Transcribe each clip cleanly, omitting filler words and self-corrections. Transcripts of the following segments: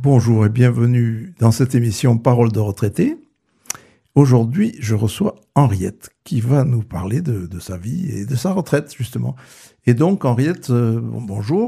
Bonjour et bienvenue dans cette émission Parole de retraité. Aujourd'hui, je reçois Henriette qui va nous parler de sa vie et de sa retraite, justement. Et donc, Henriette, bonjour.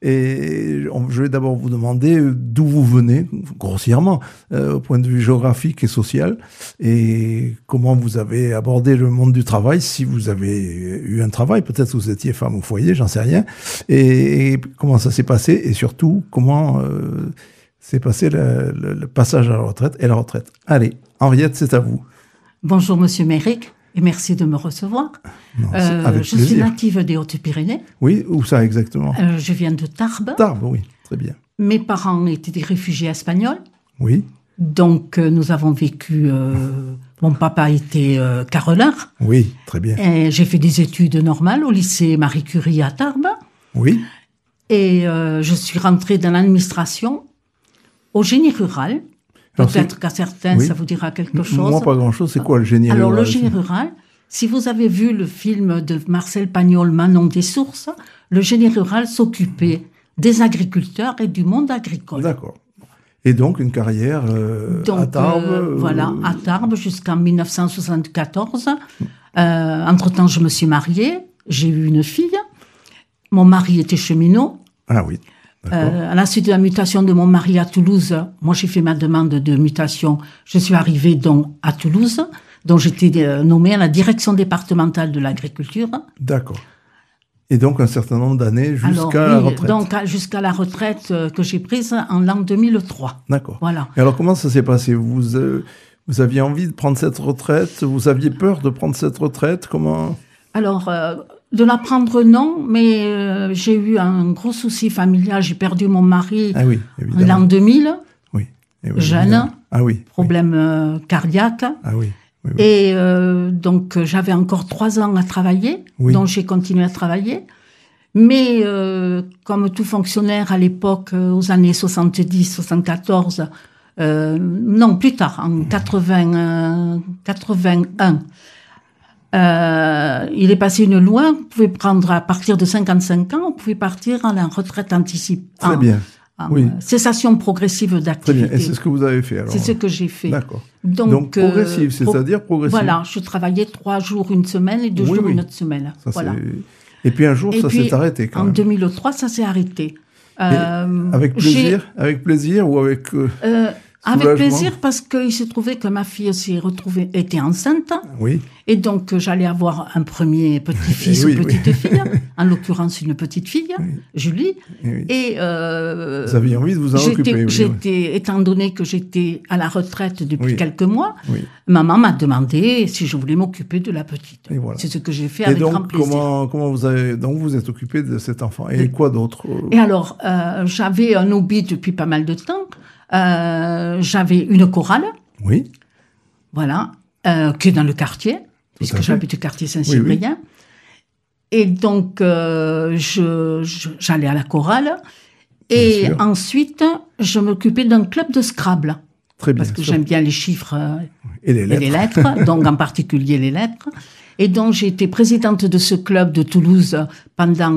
Et je vais d'abord vous demander d'où vous venez, grossièrement, au point de vue géographique et social, et comment vous avez abordé le monde du travail, si vous avez eu un travail, peut-être que vous étiez femme au foyer, j'en sais rien, et comment ça s'est passé, et surtout, comment s'est passé le passage à la retraite et la retraite. Allez, Henriette, c'est à vous. Bonjour, Monsieur Méric. Et merci de me recevoir. Non, avec je plaisir. suis native des Hautes-Pyrénées. Oui, où ça exactement? Je viens de Tarbes. Tarbes, oui, très bien. Mes parents étaient des réfugiés espagnols. Oui. Donc, nous avons vécu... mon papa était carreleur. Oui, très bien. Et j'ai fait des études normales au lycée Marie Curie à Tarbes. Oui. Et je suis rentrée dans l'administration au génie rural. Peut-être qu'à certains, oui, ça vous dira quelque chose. Moi, pas grand-chose. C'est quoi le génie rural? Alors, le génie rural, si vous avez vu le film de Marcel Pagnol, Manon des Sources, le génie rural s'occupait des agriculteurs et du monde agricole. D'accord. Et donc, une carrière à Tarbes Voilà, à Tarbes jusqu'en 1974. Entre-temps, je me suis mariée. J'ai eu une fille. Mon mari était cheminot. Ah oui. À la suite de la mutation de mon mari à Toulouse, moi j'ai fait ma demande de mutation. Je suis arrivée donc à Toulouse, dont j'étais nommée à la direction départementale de l'agriculture. D'accord. Et donc un certain nombre d'années jusqu'à la retraite. Donc jusqu'à la retraite que j'ai prise en l'an 2003. D'accord. Voilà. Et alors comment ça s'est passé? Vous aviez envie de prendre cette retraite? Vous aviez peur de prendre cette retraite? Comment? Alors, de la prendre, non, mais j'ai eu un gros souci familial. J'ai perdu mon mari en l'an 2000, oui, jeune, problème cardiaque. Ah oui. Oui. Et donc, j'avais encore 3 ans à travailler, donc j'ai continué à travailler. Mais comme tout fonctionnaire à l'époque, aux années 70, 74, non, plus tard, en 81, il est passé une loi, on pouvait prendre à partir de 55 ans, on pouvait partir en retraite anticipée. Très bien. Cessation progressive d'activité. Très bien. Et c'est ce que vous avez fait alors? C'est ce que j'ai fait. D'accord. Donc progressive, c'est-à-dire progressive. Voilà, je travaillais 3 jours une semaine et 2 jours une autre semaine. Ça, voilà. Et puis un jour, ça s'est arrêté quand même. En 2003, ça s'est arrêté. Avec plaisir? Avec plaisir ou avec... Avec plaisir, parce qu'il s'est trouvé que ma fille était enceinte. Oui. Et donc, j'allais avoir un premier petit-fils ou petite-fille, en l'occurrence une petite fille, Julie. Et vous aviez envie de vous en occuper. Étant donné que j'étais à la retraite depuis quelques mois, maman m'a demandé si je voulais m'occuper de la petite. Voilà. C'est ce que j'ai fait avec grand plaisir. Comment vous êtes occupé de cet enfant? Et quoi d'autre? Et alors, j'avais un hobby depuis pas mal de temps. J'avais une chorale. Oui. Voilà. Qui est dans le quartier, puisque j'habite au quartier Saint-Cyprien. Et donc, j'allais à la chorale. Et ensuite, je m'occupais d'un club de Scrabble. Très bien. Parce que j'aime bien les chiffres et les lettres, donc en particulier les lettres. Et donc, j'ai été présidente de ce club de Toulouse pendant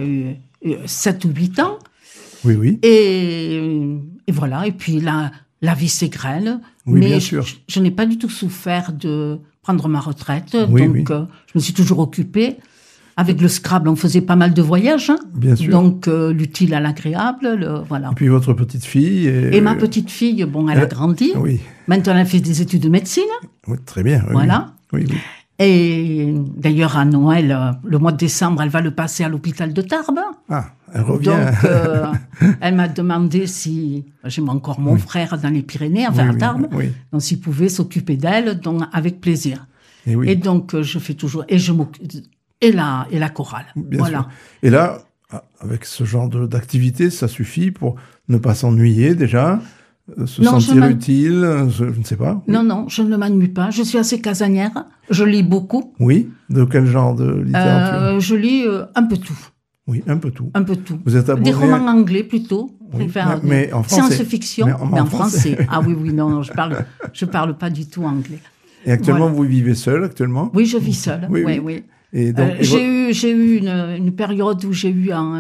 7 ou 8 ans. Oui. Et voilà, et puis la vie s'égrène. Mais je n'ai pas du tout souffert de prendre ma retraite. Donc, je me suis toujours occupée. Avec le Scrabble, on faisait pas mal de voyages. Bien sûr. Donc, l'utile à l'agréable, voilà. Et puis votre petite fille... Et ma petite fille, bon, elle a grandi. Oui. Maintenant, elle fait des études de médecine. Oui, très bien. Voilà. Oui. Et d'ailleurs, à Noël, le mois de décembre, elle va le passer à l'hôpital de Tarbes. Ah, elle revient. Donc, elle m'a demandé si... J'ai encore mon frère dans les Pyrénées, à Tarbes. Donc, s'il pouvait s'occuper d'elle, donc avec plaisir. Et donc, je fais toujours... Et je m'occupe... Et la chorale. Bien sûr. Et là, avec ce genre d'activité, ça suffit pour ne pas s'ennuyer déjà, se sentir utile, je ne sais pas. Non, je ne m'ennuie pas. Je suis assez casanière. Je lis beaucoup. Oui. De quel genre de littérature? Je lis un peu tout. Oui, un peu tout. Un peu tout. Vous êtes abonné des romans anglais plutôt. Mais en français. Science-fiction, mais en français. Ah oui, non, je parle pas du tout anglais. Et actuellement, vous vivez seul actuellement? Oui, je vis seule. Oui. Et donc, j'ai eu une période où j'ai eu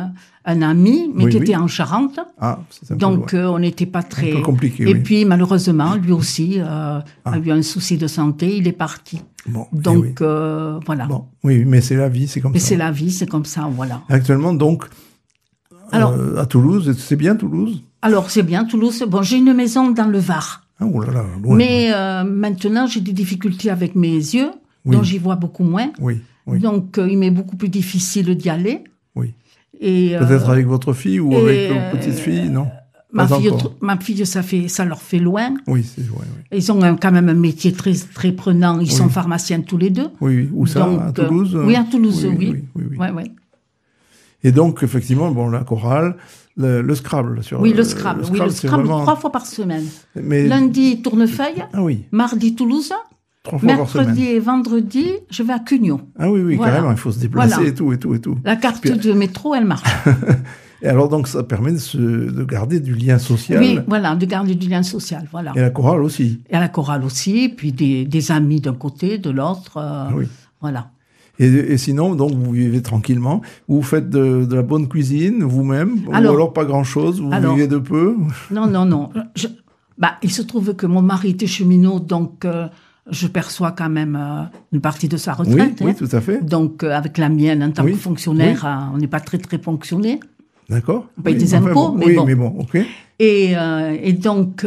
un ami, mais Oui, qui oui. était en Charente. Ah, c'est un Donc, peu, on n'était pas très... un peu compliqué, Et oui. puis, malheureusement, lui aussi a eu un souci de santé. Il est parti. Bon, Donc, oui. voilà. Bon, oui, mais c'est la vie, c'est comme Mais ça. c'est la vie, c'est comme ça, voilà. Actuellement, donc, Alors, à Toulouse, c'est bien Toulouse? alors c'est bien, Toulouse. Bon, j'ai une maison dans le Var. Ah, oh là là, loin. Mais maintenant, j'ai des difficultés avec mes yeux, Oui. donc j'y vois beaucoup moins. Oui, oui, Donc, il m'est beaucoup plus difficile d'y aller. oui. Et, Peut-être avec votre fille ou et, avec votre petite fille, non? ma Pas fille, encore. ça leur fait loin. Oui, c'est ouais, oui. Ils ont quand même un métier très, très prenant. Ils sont pharmaciens tous les deux. Oui, oui. Où ça? Donc, À Toulouse? oui, à Toulouse, oui. Oui. Ouais, ouais. Et donc, effectivement, bon, la chorale, le Scrabble. Oui, le Scrabble. Oui, le c'est Scrabble vraiment... 3 fois par semaine. Mais... Lundi, Tournefeuille. Ah oui, Mardi, Toulouse. 3 fois par semaine. Mercredi et vendredi, je vais à Cugno. Ah oui, oui, Voilà. carrément, il faut se déplacer Voilà. et tout. La carte Puis- de métro, elle marche. Et alors, donc, ça permet de garder du lien social. Oui, voilà, de garder du lien social, voilà. Et la chorale aussi. Et à la chorale aussi, puis des amis d'un côté, de l'autre, Oui. voilà. Et sinon, donc, vous vivez tranquillement. Vous faites de la bonne cuisine vous-même, ou Alors- alors pas grand-chose, vous alors- vivez de peu. Non. Il se trouve que mon mari était cheminot, donc je perçois quand même une partie de sa Oui, retraite. oui, hein. tout à fait. Donc, avec la mienne, en tant Oui, que fonctionnaire, on n'est pas très, très ponctionné. D'accord. On paye des enfin, impôts, bon, mais oui, bon. mais bon, ok. Et donc,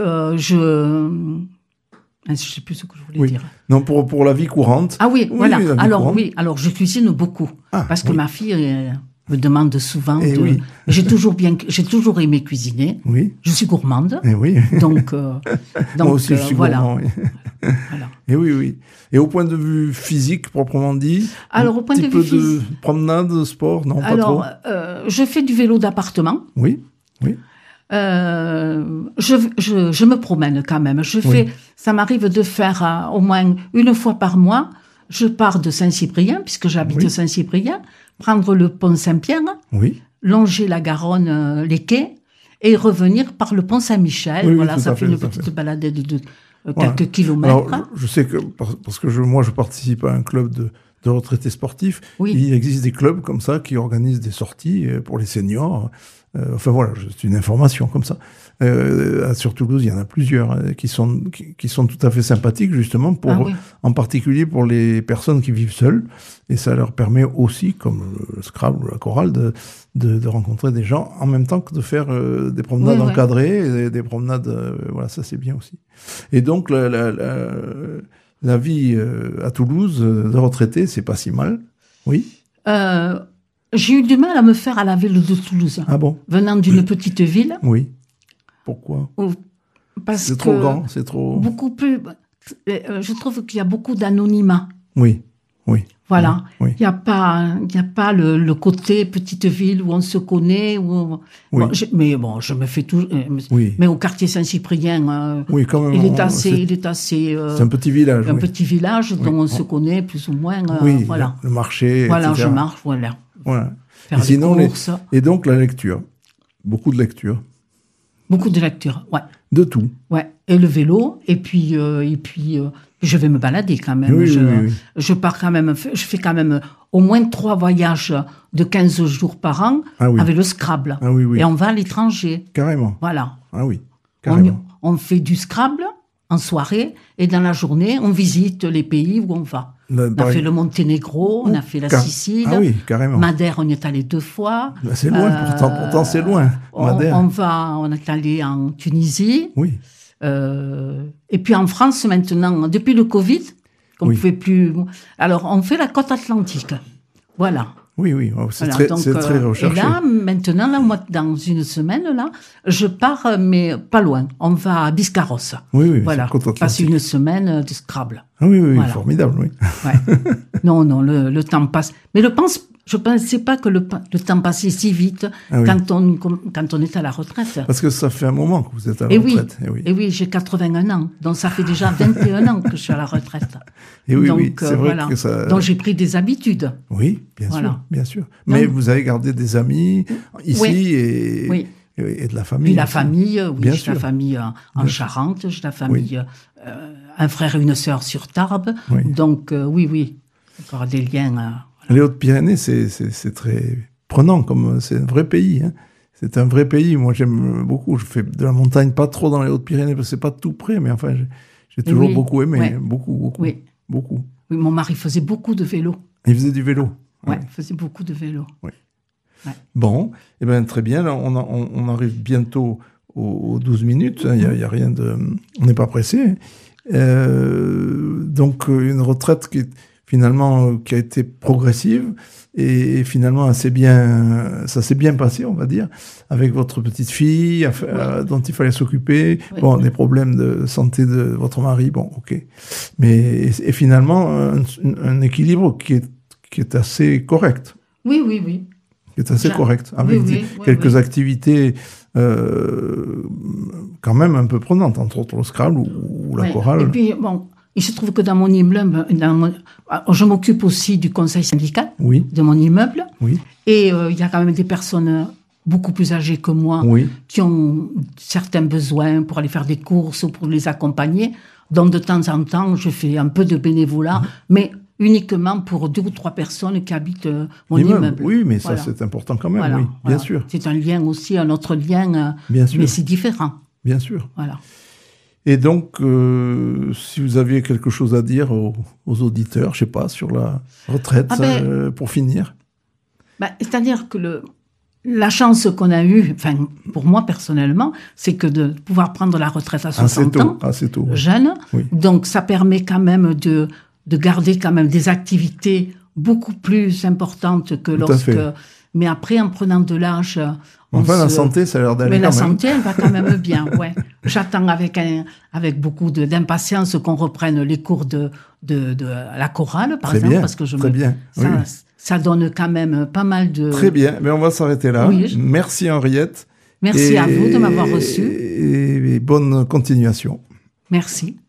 je ne sais plus ce que je voulais Oui. dire. Non, pour la vie courante. Ah oui, voilà. la vie Alors, courante. oui, alors je cuisine beaucoup. Ah, parce que oui. ma fille me demande souvent Eh de... oui. J'ai toujours aimé cuisiner. Oui, Je suis gourmande. et oui. Donc, Moi aussi, je suis voilà. gourmand. Oui. Voilà. Et oui. Et au point de vue physique, proprement dit, Alors, au point un de petit vue peu de promenade, sport, non, pas trop. Alors, je fais du vélo d'appartement. Oui. Je me promène quand même. Ça m'arrive de faire au moins une fois par mois. Je pars de Saint-Cyprien, puisque j'habite Oui. Saint-Cyprien, prendre le pont Saint-Pierre, Oui. longer la Garonne, les quais, et revenir par le pont Saint-Michel. Oui, voilà, tout ça à fait fait, une tout à petite fait. balade de Voilà. quelques kilomètres. Alors, je sais que, parce que moi, je participe à un club de retraités sportifs. Oui. Il existe des clubs comme ça qui organisent des sorties pour les seniors. Enfin voilà, c'est une information comme ça. Sur Toulouse, il y en a plusieurs qui sont tout à fait sympathiques justement Oui. en particulier pour les personnes qui vivent seules, et ça leur permet aussi, comme le Scrabble ou la chorale, de rencontrer des gens en même temps que de faire des promenades Oui. encadrées, et des promenades, voilà, ça c'est bien aussi. Et donc la vie à Toulouse de retraité, c'est pas si mal, oui. J'ai eu du mal à me faire à la ville de Toulouse. Ah bon? Venant d'une petite ville, Oui. Pourquoi? parce C'est que trop grand, c'est trop... beaucoup plus. Je trouve qu'il y a beaucoup d'anonymat. Oui. Voilà. Oui. Il n'y a pas le côté petite ville où on se connaît. Oui. Bon, mais bon, je me fais tout. Oui. Mais au quartier Saint-Cyprien, Oui, quand même. il est assez. C'est un petit village. un oui. petit village dont on se connaît plus ou moins. Oui, voilà. le marché, Voilà, etc. je marche, voilà. Voilà. Faire Et les sinon, courses. et donc la lecture. Beaucoup de lecture. Beaucoup de lecture, ouais. De tout. Ouais. Et le vélo, et puis je vais me balader quand même. Oui, oui. Je pars quand même, je fais quand même au moins 3 voyages de 15 jours par an Ah oui. avec le Scrabble. Ah oui, oui. Et on va à l'étranger. Carrément. Voilà. Ah oui, carrément. On fait du Scrabble en soirée, et dans la journée, on visite les pays où on va. On a fait le Monténégro, on a fait la Sicile. Ah oui, carrément. Madère, on y est allé 2 fois. Bah, c'est loin, pourtant c'est loin. Madère. On est allé en Tunisie. Oui. Et puis en France maintenant, depuis le Covid, qu'on Oui. pouvait plus. Alors on fait la côte atlantique. Voilà. Oui, oh, c'est Voilà. Donc, très recherché. Et là, maintenant, là, moi, dans une semaine, là, je pars, mais pas loin. On va à Biscarrosse. Oui, Voilà. c'est côte atlantique. Passer une semaine de Scrabble. Ah oui, Voilà. formidable, oui. Ouais. non, le temps passe. Mais je pensais pas que le temps passait si vite Ah oui. quand on est à la retraite. Parce que ça fait un moment que vous êtes à la Et oui, retraite. et oui, j'ai 81 ans. Donc ça fait déjà 21 ans que je suis à la retraite. Et oui, Donc, oui, c'est vrai voilà. que ça... Donc j'ai pris des habitudes. Oui, Voilà. bien sûr. Mais Donc- vous avez gardé des amis ici Oui. Oui. et de la famille. Puis la aussi. famille, oui, Bien j'ai sûr. la famille en Charente, j'ai la famille, un frère et une sœur sur Tarbes. Oui. Donc oui, encore des liens. Les Hautes-Pyrénées, c'est très prenant, comme c'est un vrai pays. Hein. C'est un vrai pays. Moi, j'aime beaucoup. Je fais de la montagne, pas trop dans les Hautes-Pyrénées, parce que c'est pas tout près, mais enfin, j'ai toujours beaucoup aimé. Ouais. Beaucoup. Oui, mon mari faisait beaucoup de vélo. Il faisait du vélo. Oui, il faisait beaucoup de vélo. Oui. Ouais. Bon, eh ben, très bien. Là, on arrive bientôt aux 12 minutes. Il y a rien de... On n'est pas pressé. Donc, une retraite qui a été progressive et finalement ça s'est bien passé, on va dire, avec votre petite fille dont il fallait s'occuper. Oui. Bon, des problèmes de santé de votre mari, bon, ok. Mais finalement, un équilibre qui est assez correct. Oui. Qui est assez correct, avec quelques activités quand même un peu prenantes, entre autres le Scrabble ou la chorale. Et puis, bon, il se trouve que dans mon immeuble, je m'occupe aussi du conseil syndical de mon immeuble. Oui. Et il y a quand même des personnes beaucoup plus âgées que moi qui ont certains besoins pour aller faire des courses ou pour les accompagner. Donc, de temps en temps, je fais un peu de bénévolat, mais uniquement pour 2 ou 3 personnes qui habitent mon immeuble. Oui, mais ça, c'est important quand même, bien sûr. C'est un lien aussi, un autre lien, bien sûr. Mais c'est différent. Bien sûr. Voilà. Et donc, si vous aviez quelque chose à dire aux auditeurs, je ne sais pas, sur la retraite, pour finir. C'est-à-dire que la chance qu'on a eue, enfin, pour moi personnellement, c'est que de pouvoir prendre la retraite à 60 ans, assez tôt, jeune. Oui. Donc, ça permet quand même de garder quand même des activités beaucoup plus importantes que lorsque... Mais après, en prenant de l'âge... la santé, ça a l'air d'aller quand même. Mais la santé, elle va quand même bien, ouais. J'attends avec beaucoup d'impatience qu'on reprenne les cours de la chorale, par exemple, parce que ça donne quand même pas mal de... Très bien, mais on va s'arrêter là. Oui, merci Henriette. Merci à vous de m'avoir reçu. Et bonne continuation. Merci.